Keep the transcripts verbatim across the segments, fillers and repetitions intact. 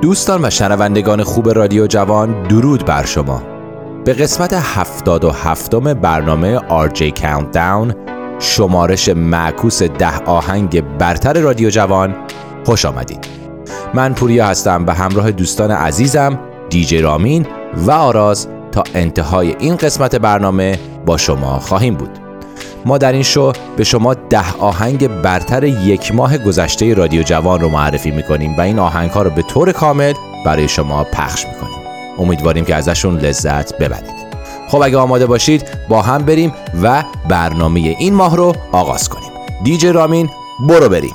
دوستان و شنوندگان خوب رادیو جوان، درود بر شما. به قسمت هفتاد و هفتم برنامه آر جی Countdown، شمارش معکوس ده آهنگ برتر رادیو جوان، خوش آمدید. من پوریا هستم و همراه دوستان عزیزم دی جی رامین و آراز تا انتهای این قسمت برنامه با شما خواهیم بود. ما در این شو به شما ده آهنگ برتر یک ماه گذشته رادیو جوان رو معرفی میکنیم و این آهنگ ها رو به طور کامل برای شما پخش میکنیم. امیدواریم که ازشون لذت ببرید. خب اگه آماده باشید با هم بریم و برنامه این ماه رو آغاز کنیم. دی جی رامین برو بریم.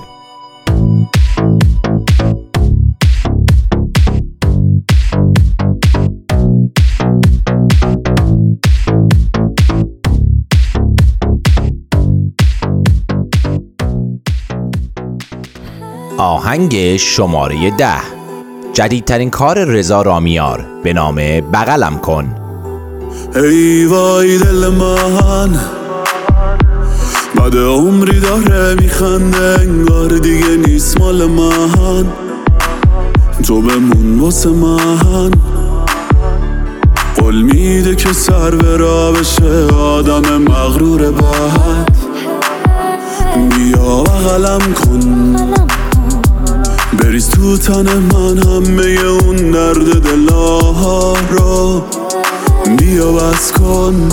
آهنگ شماره ده، جدیدترین کار رضا رامیار به نام بغلم کن. ای وای دل من بعد عمری داره میخنده، انگار دیگه نیست مال من، تو بمون واسه من. قول میده که سر به راه بشه آدم مغرور بعد، بیا بغلم کن، بریز تو تن من همه اون درد دلها رو، بیا بس کن،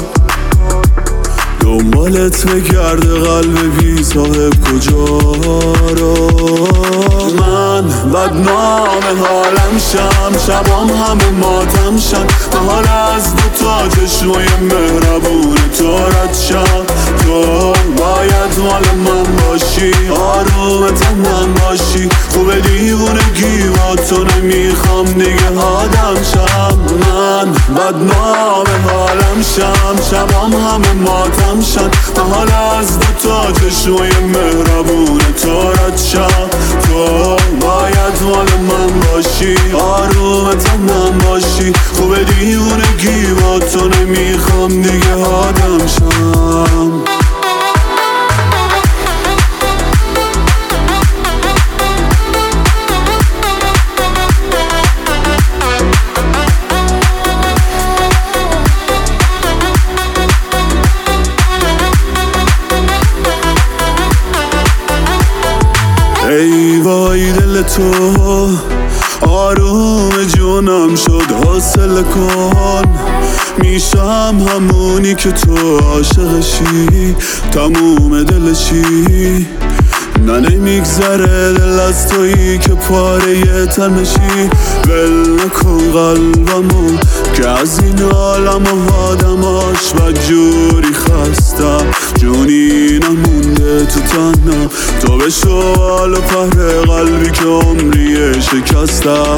دنبالت بگرده قلب بی صاحب کجا رو. من بدنام حالم شم، شبام همه ماتم شن، محال از دو تا چشمای مهربون تو رد شم. تو باید مال من باشی، آروم تنم باشی، خوب دیوونگی با تو نمیخوام دیگه آدم شم. من بدنام حالم شم، شبام همه ماتم شن، محال از دو تا چشمای مهربون تو رد شم. تو باید مال من باشی، آروم تنم باشی، خوب دیوونگی با تو نمیخوام دیگه آدم شم. ای وای دل تو آروم جونم شد، حاصل کن، میشم همونی که تو عاشقشی، تموم دلشی، نه نمیگذره دل از تویی که پاره تنشی. ول نکن قلبمو که از این عالم و آدماش بدجوری خستم، جونی نمونده تو تنم، تو به شوال و پهر قلبی که عمریه شکستم.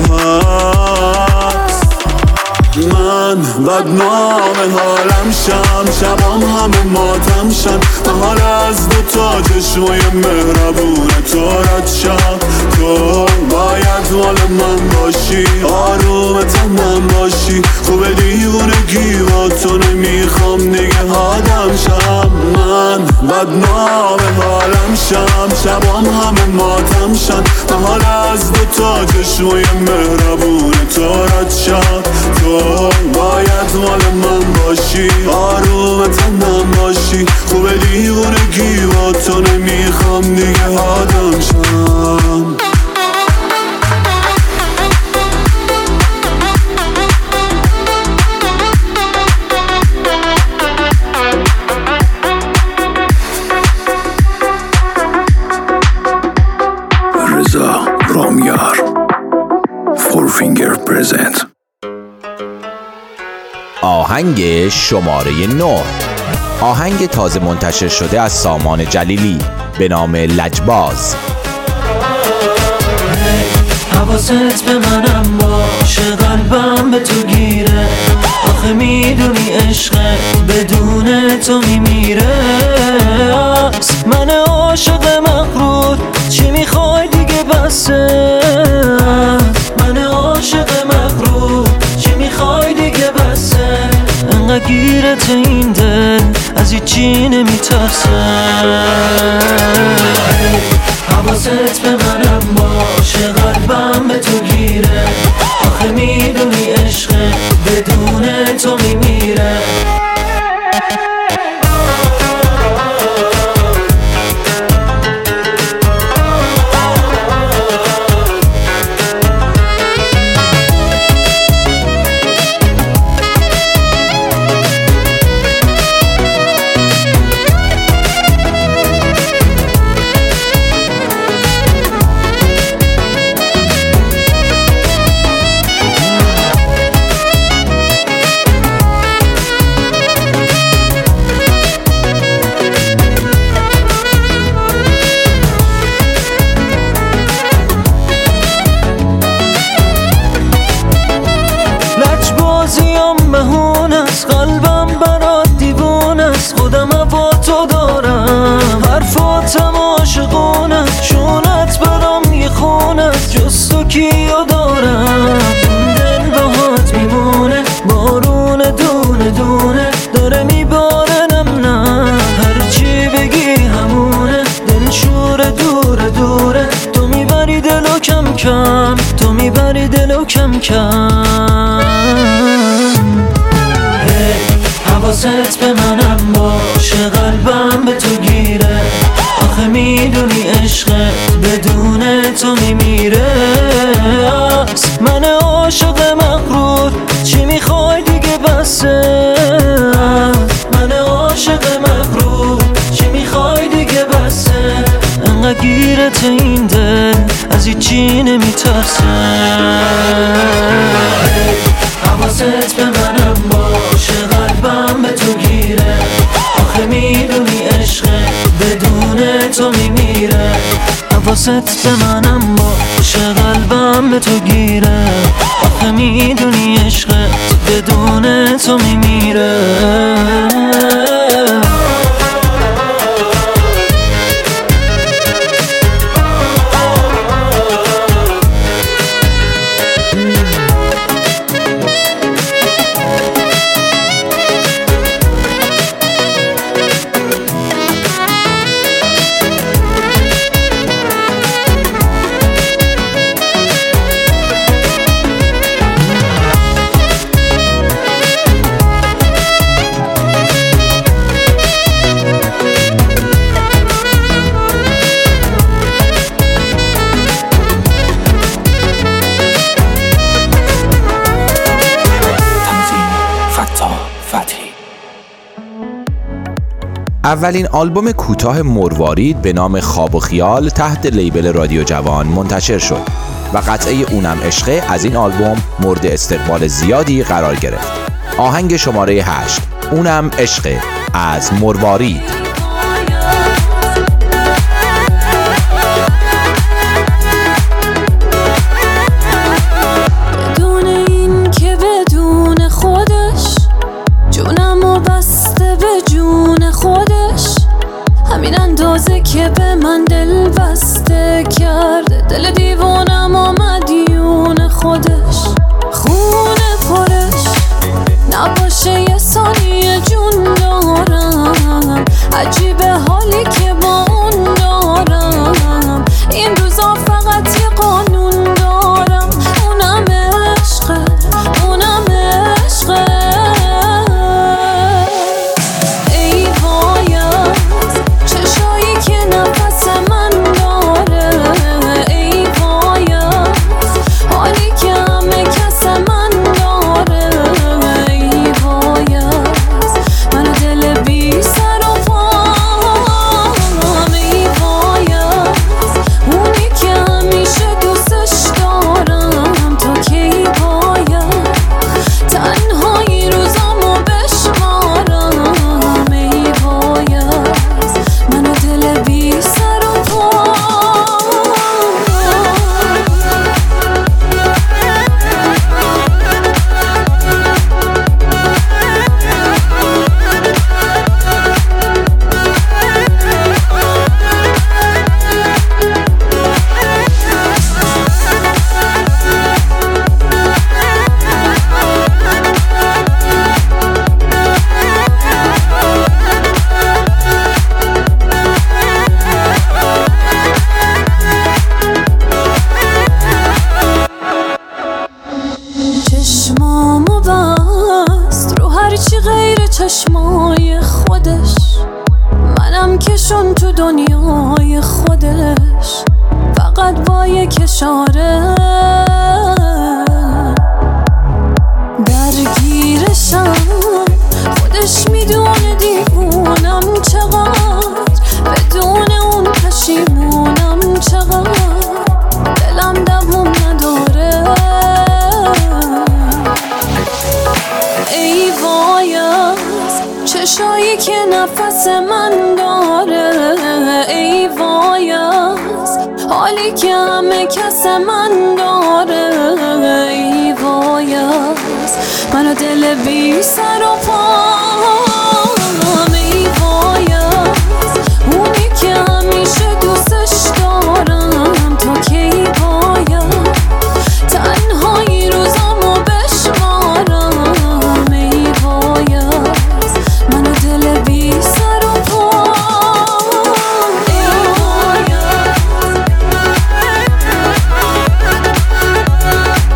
من بدنام حالم شم، شبام همه ماتم شن، محال از دو تا چشمای مهربون تو رد شم. تو باید مال من باشی، آروم تنم باشی، خوب دیوونگی با تو نمیخوام دیگه آدم شم. من بدنام حالم شم، شبام همه ماتم شن، محال از دو تا چشمای مهربون تو رد شم. تو باید مال من باشی، آروم تنم باشی، خوب دیوونگی با تو نمیخوام دیگه آدم شم. رضا رامیار فور فینگر پرزنت. آهنگ شماره نه، آهنگ تازه منتشر شده از سامان جلیلی به نام لجباز. حواست به منم باشه، قلبم به تو گیره، آخه میدونی عشق بدون تو میمیره. من عاشق مغرور، چی میخوای دیگه بسه؟ من عاشق مغرور، چی میخوای دیگه بسه؟ انقدر گیرت این دل از هیچی نمیترسه. حواست به منم باشه، قلبم به تو گیره، میبری دلو کم کم. حواست به منم باشه، قلبم به تو گیره، آخه میدونی عشقت بدون تو میمیره. من عاشق مغرور، چی میخوای دیگه بسه. من عاشق مغرور، چی میخوای دیگه بسه. انقدر گیرت این دل، از هیچی نمیترسه. حواست به منم باشه، قلبم به تو گیره، آخه میدونی عشقت بدون تو میمیره. حواست به منم باشه، قلبم به تو گیره، آخه میدونی عشقت بدون تو میمیره. اولین آلبوم کوتاه مروارید به نام خواب و خیال تحت لیبل رادیو جوان منتشر شد و قطعه اونم عشقه از این آلبوم مورد استقبال زیادی قرار گرفت. آهنگ شماره هشت، اونم عشقه از مروارید. که به من دل بسته کرده، دل دیوانم آمد یون خودش. خونه پرش نباشه یه ثانیه جون دارم، عجیبه حالی که با اون دارم. این روزا فقط یه قانون دارم، اونم عشقه، اونم عشقه. چشمای خودش، منم کشون تو دنیای خودش، فقط با یک اشاره درگیرشم. خودش میدونه دیوونم چقدر، بدون اون پشیمونم چقدر، دلم دووم نداره. ای وای از چشایی که نفس من داره، ای وای از حالی که همه کس من داره. ای وای از من و دل بی سر و پام، ای وای از اونی که همیشه دوستش دارم. تا کی باید تنهایی روزامو بشمارم. ای وای از من و دل بی سر و پام، ای وای از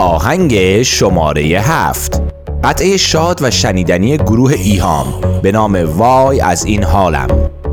آهنگ شماره هفت، قطعه شاد و شنیدنی گروه ایهام به نام وای از این حالم.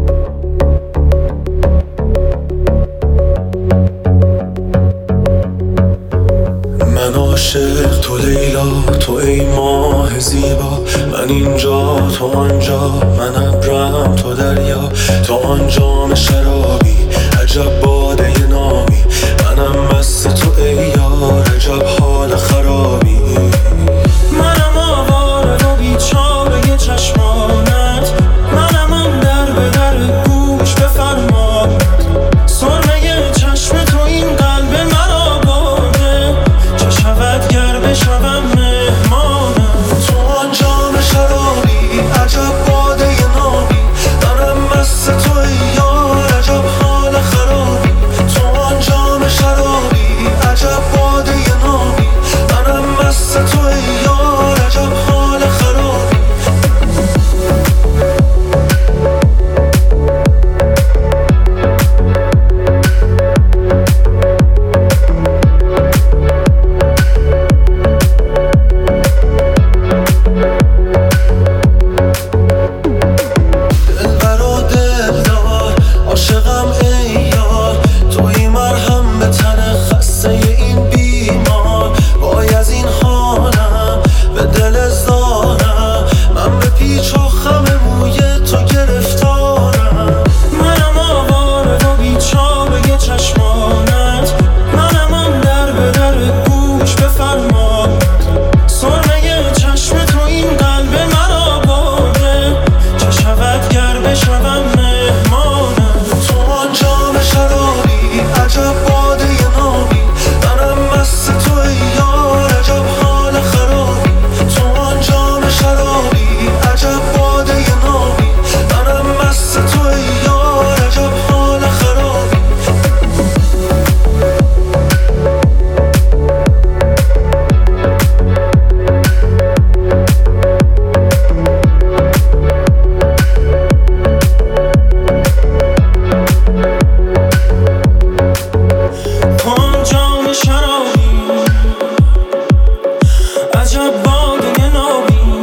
من عاشق تو لیلا، تو ای ماه زیبا، من اینجا تو آنجا، من ابرم تو دریا، تو آن جام شرابی، عجب باده نامی، منم مست تو ای یار، عجب حال خرابی. منم آواره و بیچاره چشمانت، منم آن در به در گوش بفرماد، سرمه چشم تو این قلب مرا باده، چه شود گر بشوم مهمانم. تو آن جام شرابی، عجب باده نابی، منم مست تو ای یار، عجب حال خرابی. تو آن جام شرابی، عجب باده نابی، منم مست تو ای یار، عجب حال خرابی. دلبر و دلدار، عاشقم ای یار، توی مرهم به تن خسته این بیمار. وای از این حالم به دل زارم، من به پیچ و خم موی تو گرفتارم. منم آواره و بیچاره چشمانت، منم آن در به در گوش بفرماد، سرمه چشم تو این قلب مرا باده، چه شود گر بشوم مهمانم. تو آن جام شرابی، عجب باده نابی، منم مست تو ای یار، عجب حال خرابی. تو آن جام شرابی، عجب باده نابی، منم مست تو ای یار، عجب حال خرابی. آن جام شرابی، عجب باده نابی،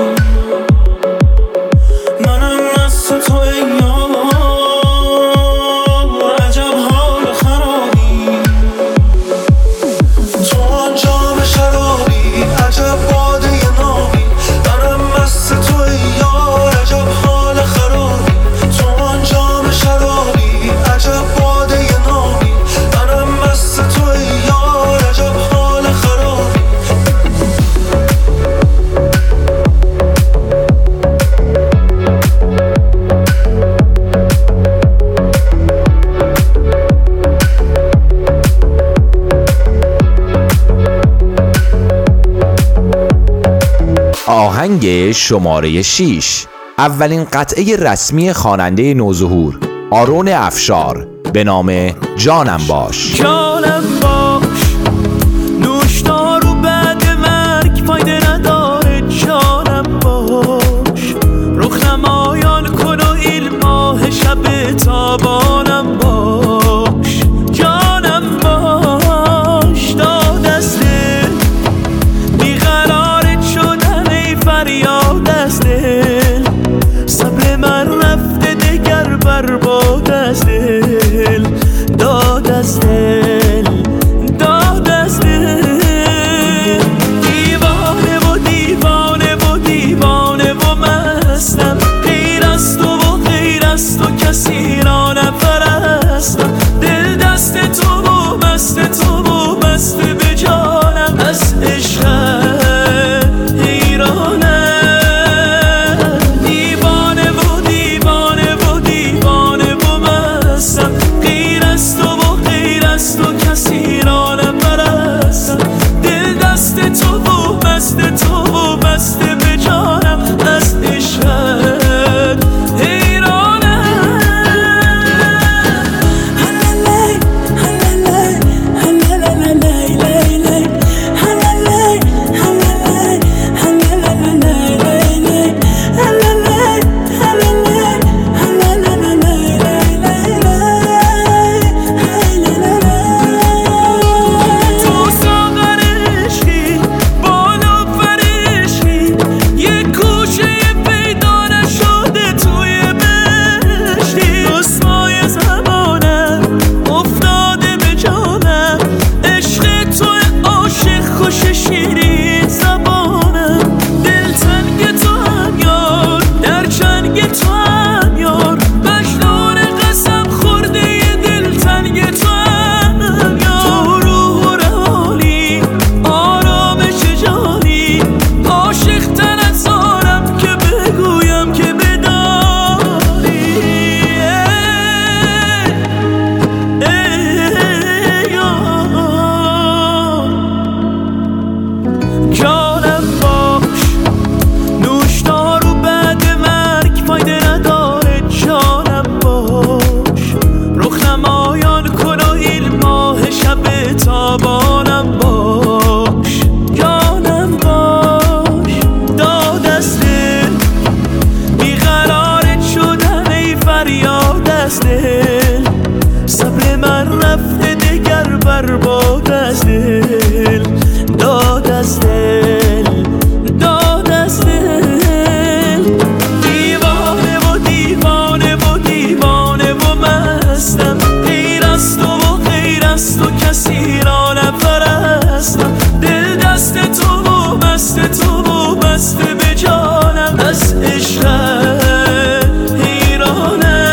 منم مست تو ای یار، عجب حال خرابی. تو آن جام شرابی، عجب باده نابی، منم مست تو ای یار، عجب حال خرابی. تو آن جام شرابی، عجب باده نابی، منم مست تو ای یار، عجب حال خرابی. آهنگ شماره شش، اولین قطعه رسمی خواننده نوظهور آرون افشار به نام جانم باش. جانم باش، نوشدارو بعد مرگ فایده نداره. جانم باش، رخنمایان کن و این ماه شب تابانم باش. جانم باش، داد از دل بیقرارت شدن ای فریاد از دل، صبر من رفته دگر برباد از دل، داد از دل، داد از دل. دیوانه و دیوانه و دیوانه و مستم، غیر از تو و غیر از تو کسی را نپرستم. دل دست تو و مست تو و مست به جانم، از عشق حیرانم. دیوانه و دیوانه و دیوانه و مستم، غیر از تو و غیر برباد از دل، داد از دل، داد از دل. دیوانه و دیوانه و دیوانه و مستم، غیر از تو و غیر از تو کسی را نپرستم. دل دست تو و بست تو و بسته به جانم، از عشقت حیرانم.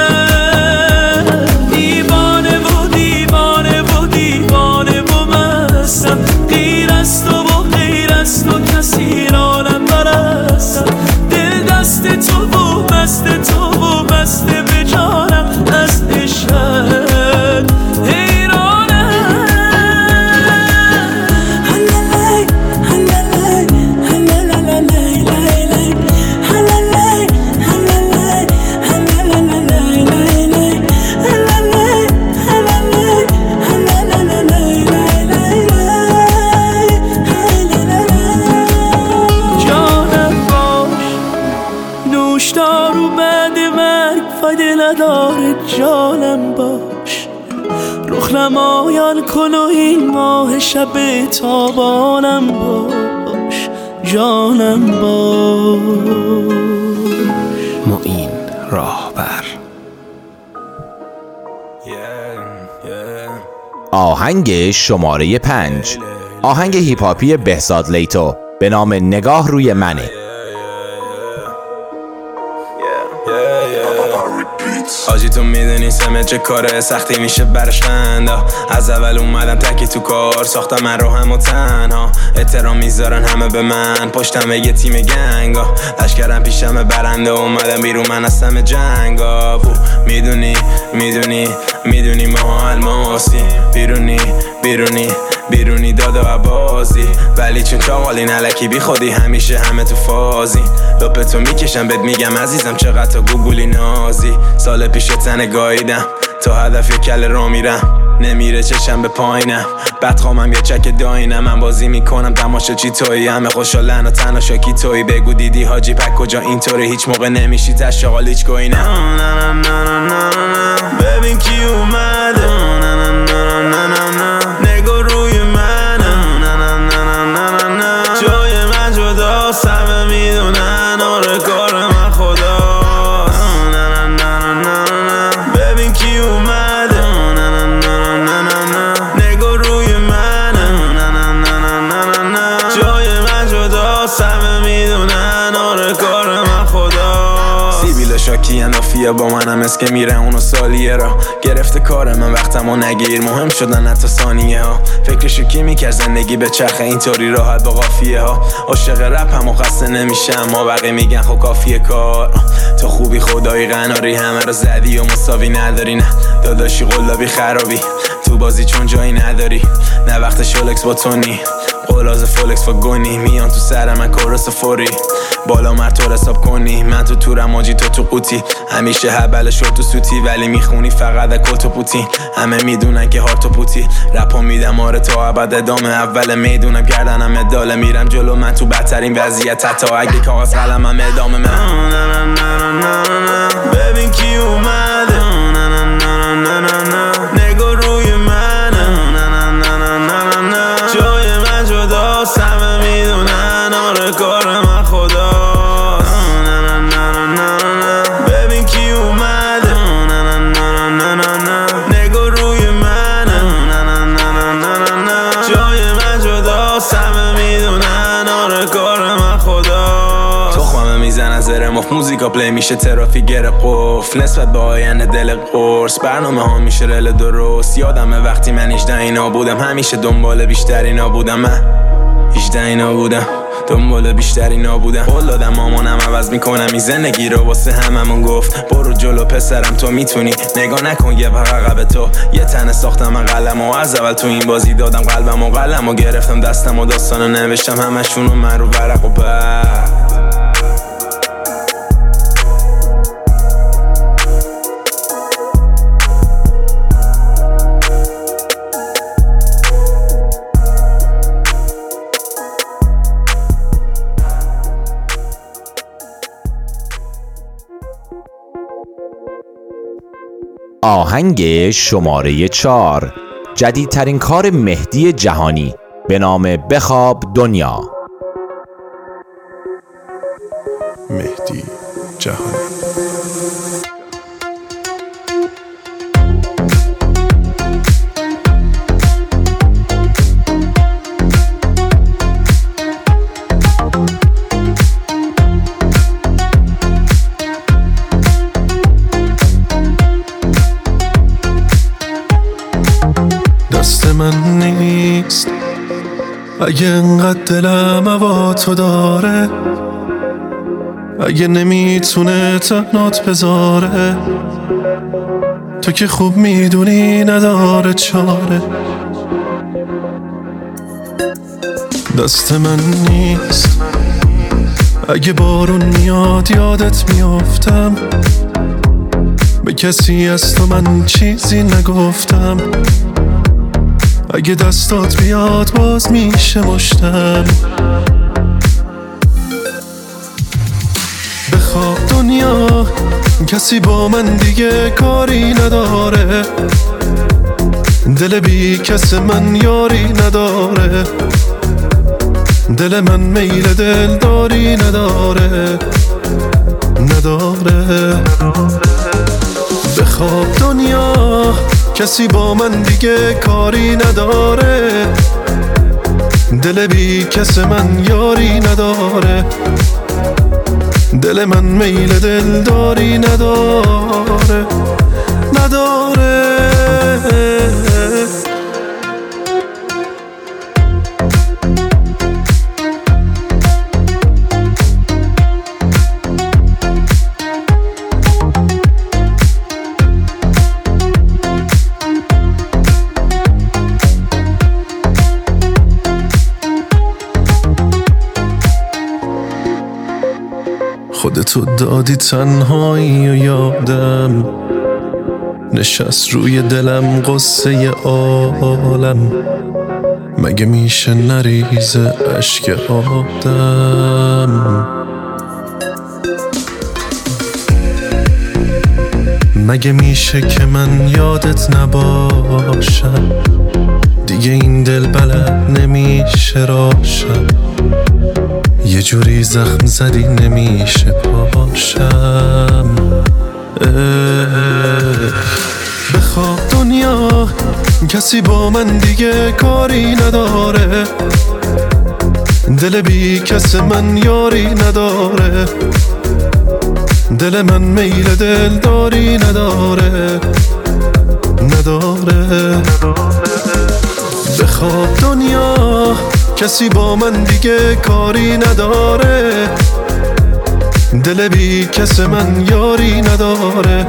دیوانه و دیوانه و دیوانه و مستم، غیر از تو و غیر از تو کسی را نپرستم. دل دست تو و بست تو و بسته به جانم، از عشقت حیرانم. نوشدارو بعد مرگ فایده نداره، جانم باش. رخ نمایان کن و این ماه شب تابانم باش، جانم باش. معین راهبر. آهنگ شماره پنج، آهنگ هیپ هاپی بهزاد لیتو به نام نگاه روی منه. حاجی تو میدونی سمت چه کاره سختی میشه برش خنده. از اول اومدم تکی تو کار، ساختم من رو هم و تنها. احترام میذارن همه به من، پشتم یه تیم گنگا. لشکرم پیشم برنده، اومدم بیرون من هستم جنگا. میدونی میدونی میدونی ما الماسی، بیرونی بیرونی بیرونی داد و عبازی. ولی چون چاقالی نلکی بی خودی همیشه همه تو فازی. لپتو میکشم بهت میگم عزیزم چقدر تو گوگولی نازی. سال پیش تنه گاییدم تا هدف یه کل را میرم. نمیره چشم به پایینم، بدخوامم یه چک داینم. من بازی میکنم تماشا چی تویی، همه خوشحالن و تنها شاکی تویی. بگو دیدی حاجی پک کجا اینطوری، هیچ موقع نمیشی تشاقال هیچ گوی نه. ببین کی اومده، نگاه روی منه. جای من جداست، همه میدونن آره کار من خداست. ببین کی اومده، نگاه روی منه. جای من جداست، همه میدونن آره کار من خداست. سیبیل شاکی اندافیه با منم اسکه میره اونو سالیه را گرفته کار من، وقتمو نگیر مهم شدن حتی ثانیه ها. فکرشو کی میکرد زندگی به چرخه اینطوری راحت با قافیه ها. عاشق رپ هم و خسته نمیشم، ما بقیه میگن خب کافیه کار. تو خوبی خدایی قناری همه رو زدی و مساوی نداری. نه داداشی قلابی خرابی تو بازی چون جایی نداری. نه وقت شولکس با تونی قلاز فولکس و گونی. میان تو سر من کورس فوری بالا مرتور حساب کنی. من تو تورم آجی تو تو قوطی، همیشه هبل شد تو سوتی. ولی میخونی فقط کت و پوتی، همه میدونن که هارت و پوتی. رپا میدم آره تا ابد ادامه، اول میدونم گردنم اداله. میرم جلو من تو بدترین وضعیت، حتی اگه کاغذ قلمم ادامه من. ببین کی اومده، نگاه روی منه. جای من جداست، همه میدونن آره کار من خداست. ببین کی اومده، نگاه روی منه. جای من جداست، همه میدونن آره کار من خداست. تخممه میزنن زره مف، موزیکا پلی میشه ترافیک گره قفل. نسبت به آینده دل قرص، برنامه ها میشه رل درست. یادمه وقتی من هجده اینا بودم، همیشه دنبال بیشتر اینا بودم. من هجده اینا بودم، دنبال بیشتری نابودم. قول دادم مامانم عوض میکنم این زندگی رو واسه هممون. گفت برو جلو پسرم تو میتونی، نگاه نکن یه پر عقب تو. یه تنه ساختم من قلم و از اول تو این بازی دادم قلبم و قلم و گرفتم دستم و داستانو نوشتم همشونو من رو ورق و بعد. آهنگ شماره چار، جدیدترین کار مهدی جهانی به نام بخواب دنیا. مهدی جهانی. دست من نیست اگه انقدر دلم هوا تو داره، اگه نمیتونه تنات بذاره، تو که خوب میدونی نداره چاره. دست من نیست اگه بارون میاد یادت میافتم، به کسی از تو من چیزی نگفتم، اگه دستات بیاد باز میشه مشتم. بخواب دنیا کسی با من دیگه کاری نداره، دل بی کس من یاری نداره، دل من میل دلداری نداره نداره. بخواب دنیا کسی با من دیگه کاری نداره، دل بی کس من یاری نداره، دل من میل دلداری نداره نداره. خودتو دادی تنهایی و یادم نشست روی دلم قصه عالم، مگه میشه نریزه اشک آدم؟ مگه میشه که من یادت نباشم، دیگه این دل بلد نمیشه راشم، یه جوری زخم زدی نمیشه پاشم. بخواب دنیا کسی با من دیگه کاری نداره، دل بی کس من یاری نداره، دل من میل دلداری نداره نداره. بخواب دنیا کسی با من دیگه کاری نداره، دل بی کس من یاری نداره،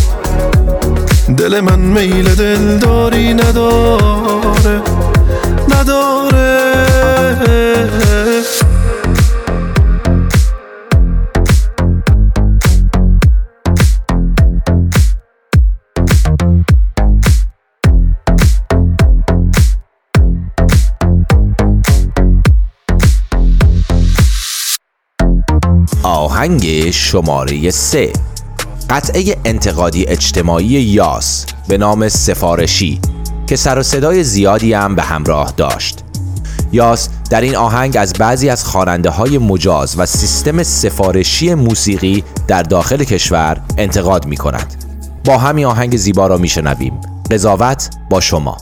دل من میل دلداری نداره نداره. آهنگ شماره سه، قطعه انتقادی اجتماعی یاس به نام سفارشی که سر و صدای زیادی هم به همراه داشت. یاس در این آهنگ از بعضی از خواننده های مجاز و سیستم سفارشی موسیقی در داخل کشور انتقاد می کند. با همین آهنگ زیبا را می شنویم. قضاوت با شما.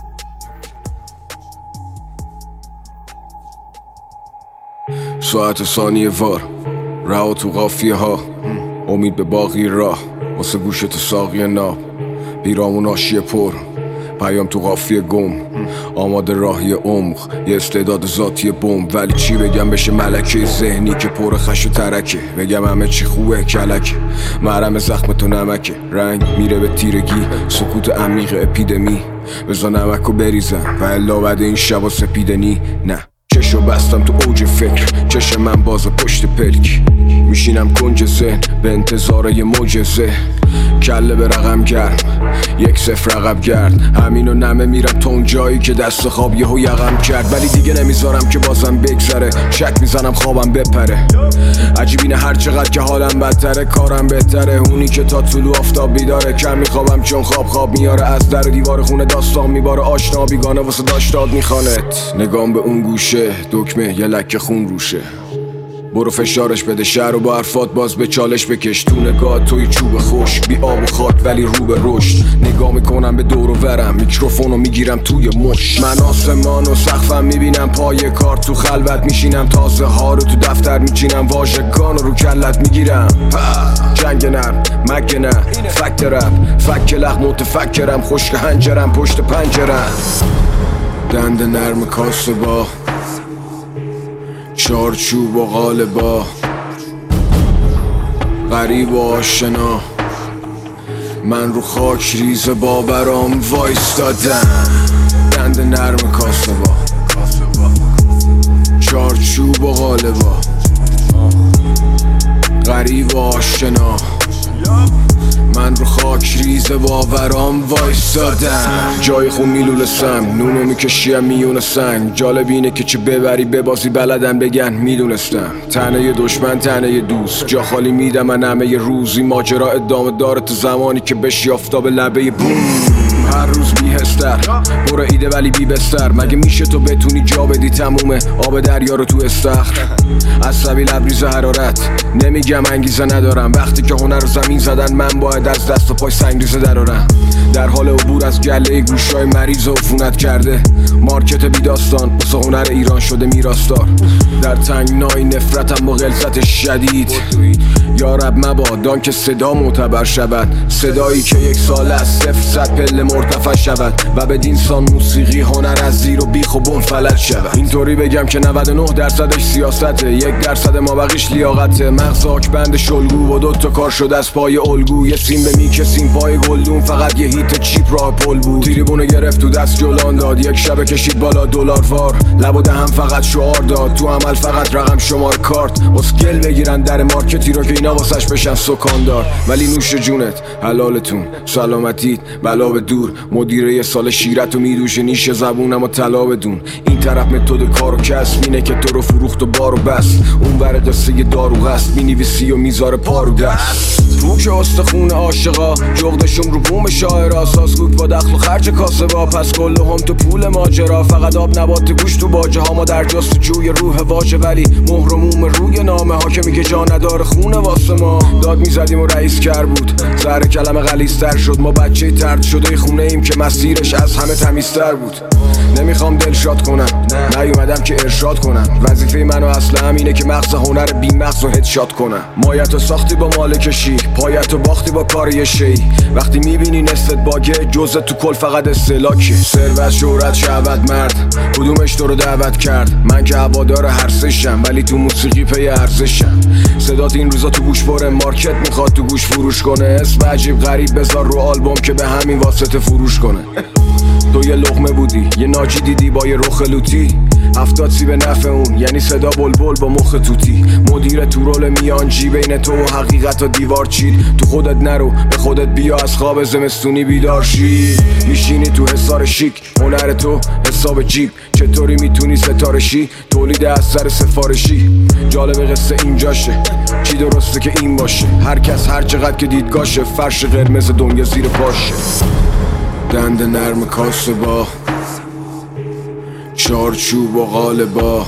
ساعت ثانیه وار رها تو قافیه ها، امید به باقی راه واسه گوش تو ساقی ناب، پیرامون آشیه پر پیام تو قافیه گم، آماده راهی عمق یه استعداد ذاتی بم. ولی چی بگم بشه ملکه ذهنی که پر خش و ترکه، بگم همه چی خوبه کلک، مرهم زخم تو نمکه، رنگ میره به تیرگی، سکوت عمیق اپیدمی، بزا نمکو بریزم و الا بعد این شبا سپیدنی. نه چشم چشاشو بستم تو اوج فکر، چشم من باز پشت پلک. میشینم کنج ذهن به انتظار یه معجزه، کله به رقم گرم یک صفر عقب گرد. همینو نمه میرم تا اون جایی که دست خواب یهو یقم کرد. ولی دیگه نمیذارم که بازم بگذره، شک میزنم خوابم بپره. عجیب اینه هر چقدر که حالم بدتره کارم بهتره. اونی که تا طلوع آفتاب بیداره، کم میخوابم چون خواب خواب میاره. از در و دیوار خونه داستان میباره، آشنا بیگانه واسه داشتاد میخوانت. نگام به اون گوشه دکمه یه لکه خون روشه. برو فشارش بده شهر و با حرفات باز به چالش بکش. تو نگاه توی چوب خوش بی آب و خاک ولی رو به رشد. نگاه میکنم به دور و ورم، میکروفونو میگیرم توی مش. من آسمان و سقفم میبینم، پای کار تو خلوت میشینم. تازه ها رو تو دفتر میچینم، واژگان رو کلت میگیرم. جنگ نرم مگه نه فکت رپ، فک لغ متفکرم. خشک هنجرم پشت پنجرم، دند نرم کاسه با چارچوب و قالبا. غریب و آشنا من رو خاک ریز باورام وایستادم. دند نرم کاسه با چارچوب و قالبا. غریب و آشنا من رو خاک ریز باورام وایستادم. جای خون میلولستم، نونو میکشیم میون سنگ. جالب اینه که چه ببری ببازی بلدن بگن میدونستم. تنه دشمن تنه دوست، جا خالی میدم من همه روزی. ماجرا ادامه داره تا زمانی که بشی آفتاب لبه بوم. هر روز بیهستر برو ایده ولی بی بستر. مگه میشه تو بتونی جا بدی تمومه آب دریا رو تو استخر؟ عصبی لبریز حرارت نمیگم انگیزه ندارم. وقتی که هنر رو زمین زدن من باید از دست و پای سنگریزه درارم. در حال عبور از گله گوشای مریض و عفونت کرده. مارکت بی داستان واسه هنر ایران شده میراستار. در تنگنای نفرتم با غلظت شدید. یا رب مبادان که صدا معتبر شود، صدایی که یک سال از صفر صد پله مرتفع شود. و به دینسان موسیقی هنر از زیر و بیخ و بن فلج شود. اینطوری بگم که نود و نه درصدش سیاسته، یک درصد ما بقیش لیاقته. مغز آکبند شلگو و دوتا کار شد از پای الگو. یه سیم به میکسیم پای گلدون، فقط یه هیت چیپ راه پل بود. تریبونو گرفت تو دست جلان داد، یک شب کشید بالا دلار وار. لب و دهم فقط شعار داد، تو عمل فقط رقم شمار کارت. اسکل بگیرن در مارکتی رو که اینا واسش بشن سکاندار. ولی نوش جونت حلالتون سلامتیت بلا به دور. مدیره یه سال شیرت و میدوشه نیش زبونم و طلا بدون. این طرف متد کار و کسب اینه که تو رو فروخت و بارو بست. اون ور قصه دارو هست مینویسی و میذاره پارو دست. تو که استخون عاشقا جغدشون رو بوم شاعرا. ساسکوک با دخل و خرج کاسه با، پس کل هم تو پول ماجرا. فقط آب نبات گوش تو باجه ها، ما در جستجوی روح واژه. ولی مهر و موم روی نامه ها که میگه جا نداره خونه واسه ما. داد میزدیم و رئیس کر بود، زهر کلمه غلیظ‌تر شد. ما بچه طرد شده خونه ایم که مسیرش از همه تمیزتر بود. نمیخوام دلشاد کنم، نیومدم که ارشاد کنم. وظیفه منو اصلا همینه که مغز هنر بی مغز و هدشات کنم. مایتو ساختی با مال کشی، پایتو باختی با کار یه شی. وقتی میبینی نستت باگه جزء تو کل فقط استلاکه. ثروت شهرت شهوت مرد کدومش تو رو دعوت کرد؟ من که هوادار هر سشم ولی تو موسیقی پی ارزشم. صدات این روزا تو گوش بره، مارکت میخواد تو گوش فروش کنه. اسم عجیب غریب بذار رو آلبوم که به همین واسطه فروش کنه. تو یه لقمه بودی یه ناجی دیدی با یه رخ لوتی. هفتاد سی به نفع اون یعنی صدا بلبل با مخ توتی. مدیر تو رول میانجی بین تو و حقیقت و دیوار چید. تو خودت نرو به خودت بیا، از خواب زمستونی بیدار شی. میشینی تو حصار شیک، هنر تو حساب جیب. چطوری میتونی ستاره شی؟ تولید از سر سفارشی. جالب قصه اینجاشه، چی درسته که این باشه. هر کس هر چقدر که دیدگاشه، فرش قرمز دنیا زیر پاشه. دند نرم کاسه با چارچوب و قالبا.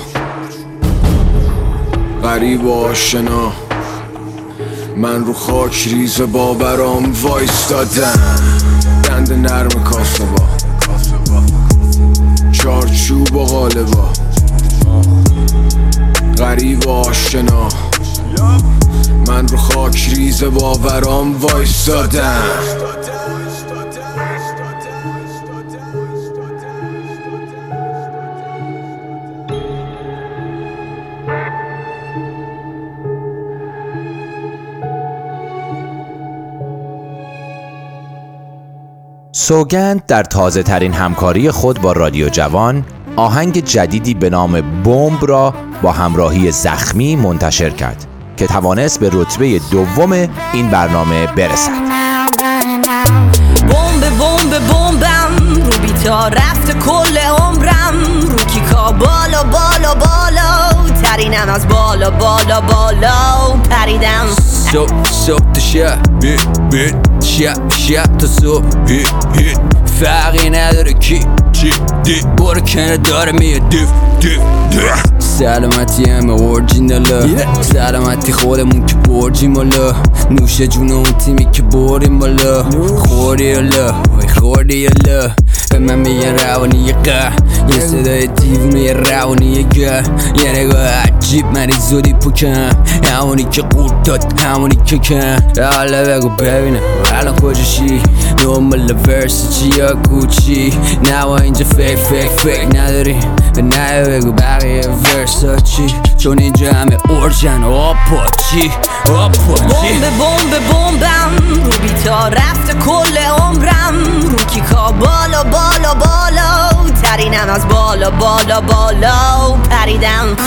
غریب و آشنا من رو خاک ریز باورام وایستادم. دند نرم کاسه با چارچوب و قالبا. غریب و آشنا من رو خاک ریز باورام وایستادم. سوگند در تازه ترین همکاری خود با رادیو جوان آهنگ جدیدی به نام بمب را با همراهی زخمی منتشر کرد که توانست به رتبه دوم این برنامه برسد. بمب بمب بمبم رو بیتا رفت کل عمرم، رو کیکا بالا بالا بالا ترینم از بالا بالا بالا پریدم. صبح صبح تا شب بیت بیت شب شب تا صبح هیت هیت فرقی نداره کی چی دی برو کنه داره میه دیف دیف دیف. سلامتی همه اورجیناله، سلامتی خودمون که برجیم بالا، نوش جون اون تیمی که بریم بالا. خوردی الا وای خوردی الا به من میگن روانی قه، یه صدای دیوونه یه روانی گه، یه نگاه عجیب مریض زودی پوکم، همونی که قورت داد همونی که کن. حالا بگو ببینم الان کجاشی، نومل ورس چی یا کوچی، نوا اینجا فیک فیک فیک نداری نه بگو بقیه ورس ها چی، چون اینجا همه اورجن آپاچی آپاچی. بمب بمب بمبم رو بیتا رفت کل عمرم، رو کیکا بالا بالا بالا ترینم از بالا بالا بالا پریدم.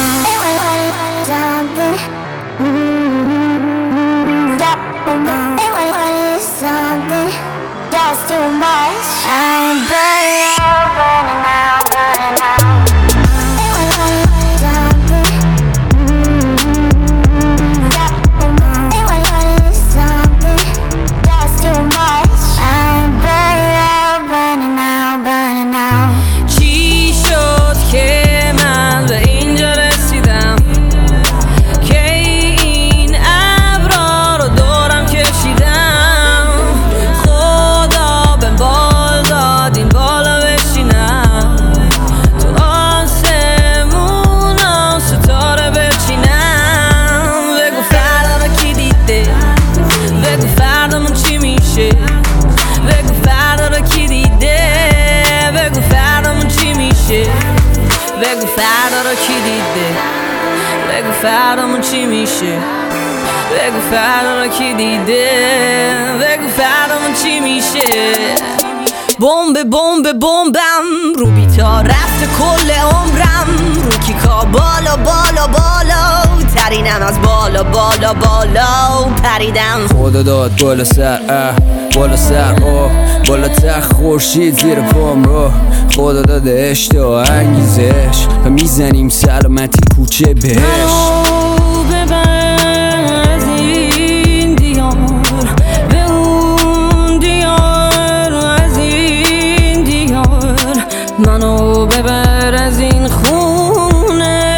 بگو فردا رو کی دیده، بگو فردامون چی میشه، بگو فردا رو کی دیده، بگو فردامون چی میشه. بمب بمب بمبم رو بیتا رفت کل عمرم، رو کیکا بالا بالا بالا ترینم از بالا بالا بالا پریدم. خدا داد بالا سر اه بالا سر آه بالاتر خورشید زیر پام رو، خدا داده اشتها انگیزش و میزنیم سلامتی کوچه بهش. منو ببر از این دیار به اون دیار، از این دیار منو ببر از این خونه،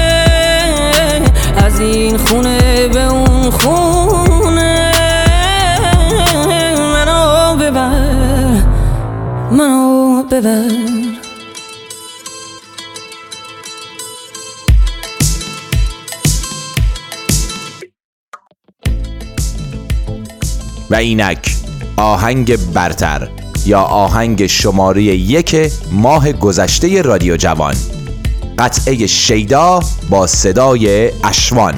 از این خونه به اون خونه. منو ببر منو ببر. و اینک آهنگ برتر یا آهنگ شماره یک ماه گذشته رادیو جوان، قطعه شیدا با صدای اشوان.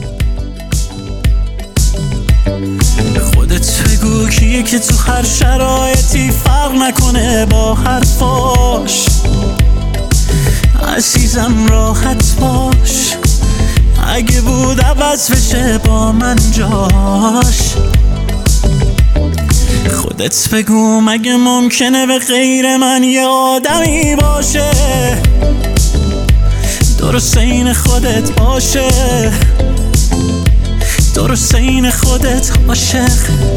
خودت بگو کیه که تو هر شرایطی فرق نکنه با حرفاش، عزیزم راحت باش، اگه بود عوض بشه با من جاش. خودت بگو مگه ممکنه به غیر من یه آدمی باشه، درست این خودت باشه، درست این خودت عاشق.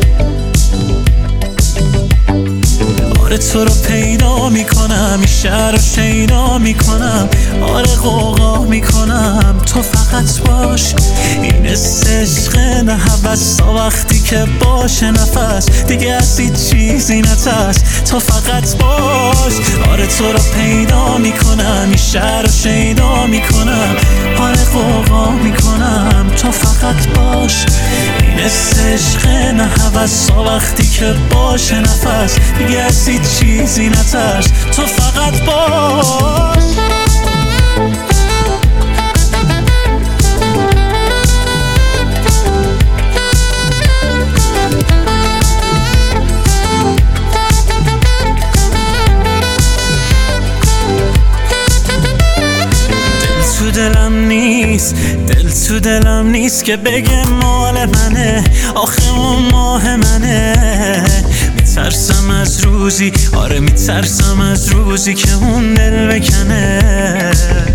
آره تو رو پیدا میکنم، این شهر رو شیدا میکنم، آره غوغا میکنم، تو فقط باش. این عشق نه هوس تا وقتی که باشه نفس دیگه از هیچ چیزی نترس، تو فقط باش. آره تو رو پیدا میکنم، این شهر رو شیدا میکنم، آره غوغا میکنم، تو فقط باش. این عشق نه هوس تا وقتی که باشه نفس دیگه از هیچ چیزی نترس، تو فقط باش. دلم نیست، دل تو دلم نیست که بگه مال منه، آخه اون ماه منه. میترسم از روزی، آره میترسم از روزی که اون دل بکنه.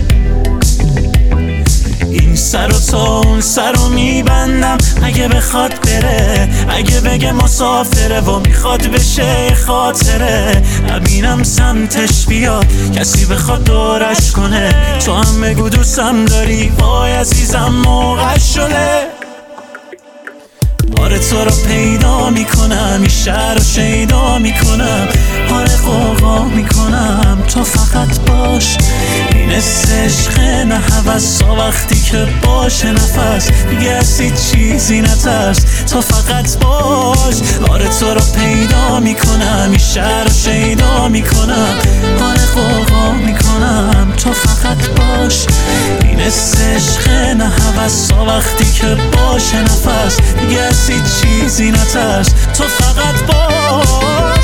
این سر و تا اون سر رو میبندم اگه بخواد بره، اگه بگه مسافره و میخواد بشه خاطره. نبینم سمتش بیاد کسی بخواد دورش کنه، تو هم بگو دوستم داری وای عزیزم موقع شده. آره تو رو پیدا میکنم، این شهر رو شیدا میکنم، آره قوقا میکنم تو فقط باش. این عشق نه هوسا، وقتی که باشه نفس دیگه از هیچ چیزی نترس، تو فقط باش. آره تو رو پیدا میکنم، این شهر رو شیدا میکنم، آره قوقا میکنم تو فقط باش. این عشق نه هوسا، وقتی که باشه نفس دیگه از هیچ چیزی نترس، تو فقط باش.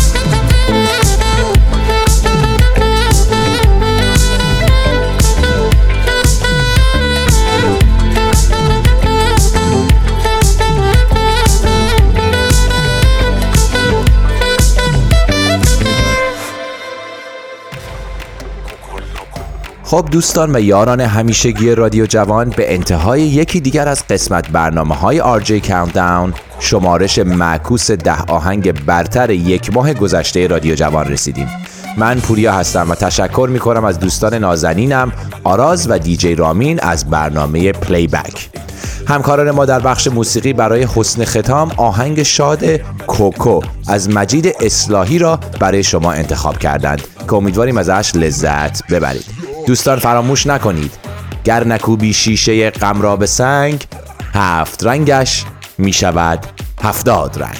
خب دوستان و یاران همیشگی رادیو جوان، به انتهای یکی دیگر از قسمت برنامه‌های آر جی کاونتداون، شمارش معکوس ده آهنگ برتر یک ماه گذشته رادیو جوان رسیدیم. من پوریا هستم و تشکر میکنم از دوستان نازنینم آراز و دیجی رامین از برنامه پلی بک. همکاران ما در بخش موسیقی برای حسن ختام آهنگ شاد کوکو از مجید اصلاحی را برای شما انتخاب کردند که امیدواریم ازش لذت ببرید. دوستان فراموش نکنید گر نکوبی شیشه غم را به سنگ، هفت رنگش می شود هفتاد رنگ.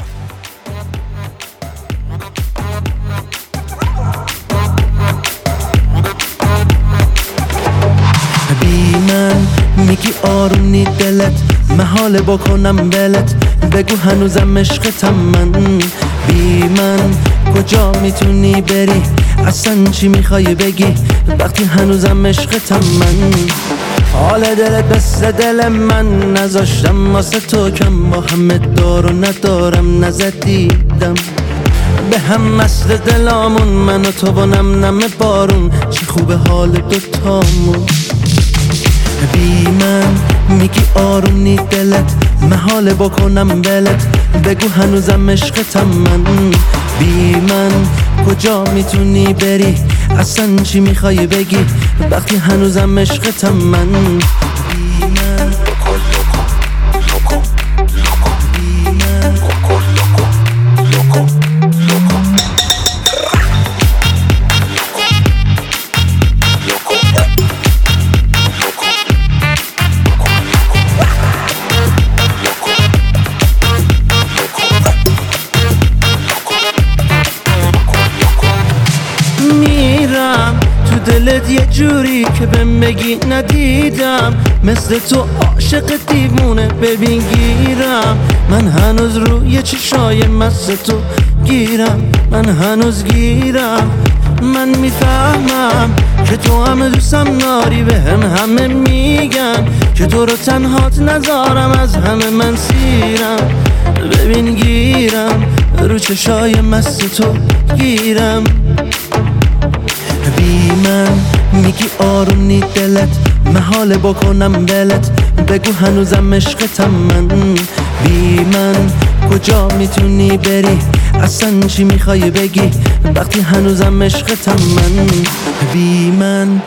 بی من میگی آروم دلت، محاله بکنم بلت، بگو هنوزم عشقتم من. بی من کجا میتونی بری، اصلا چی میخوای بگی وقتی هنوزم عشقتم من. حال دلت مثل دل من، نذاشتم واسه تو کم، با همه دار و ندارم نزدیدم به هم مثل دلامون، من و تو و نم نم بارون، چی خوبه حال دوتامون. بی من میگی آروم دلت، محاله بکنم بلت، بگو هنوزم عشقتم من. بی من کجا میتونی بری، اصلا چی میخوای بگی وقتی هنوزم عشقتم من. بی من دلت یه جوری که بهم بگی ندیدم، مثل تو عاشق دیوونه ببین گیرم. من هنوز روی چشای مثل تو گیرم، من هنوز گیرم. من میفهمم که تو هم دوستم داری، به هم همه میگن که تو رو تنهات نذارم، از همه من سیرم. ببین گیرم رو چشای مثل تو گیرم. بی من میگی آروم دلت، محاله بکنم بلت، بگو هنوزم عشقتم من. بی من کجا میتونی بری، اصلا چی میخوای بگی وقتی هنوزم عشقتم من. بی من